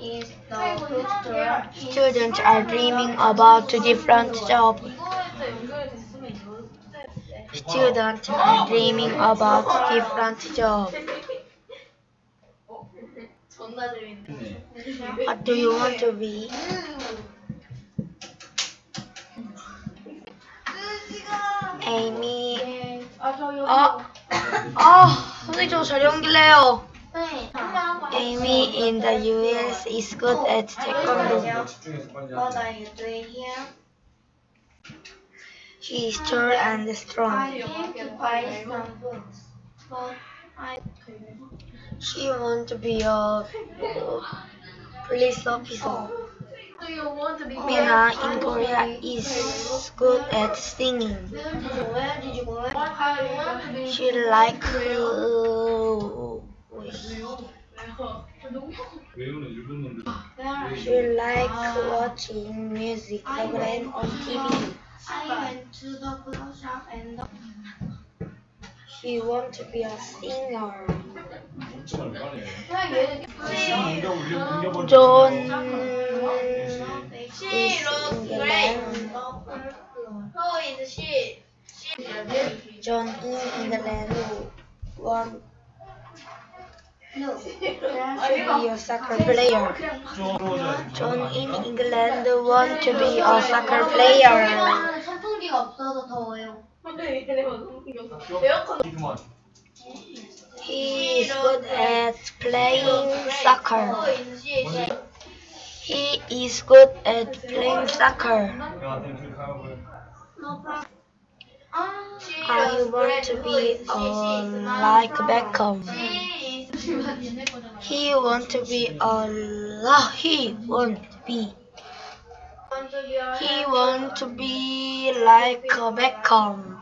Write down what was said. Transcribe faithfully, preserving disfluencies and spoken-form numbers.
is the future. Students are dreaming about different jobs. Students are dreaming about different jobs. What do you want to be? Amy. 아, 아, 선생님 저 자리 옮길래요. Amy in the U S is good at taekwondo. What are you doing here? She is tall and I strong. came to buy some books, but I She wants to be a police officer. Mina in Korea is good at singing. where did you go? She like uh, she like watching music program on T V. I went to the book shop and the She want to be a singer. John is England. John in England want look. to be a soccer player. John in England want to be a soccer player. 선풍기가 없어서 더워요. He is good at playing soccer. He is good at playing soccer. I want to be uh, like Beckham. He want to be a la. He want to be. He want to be like Beckham.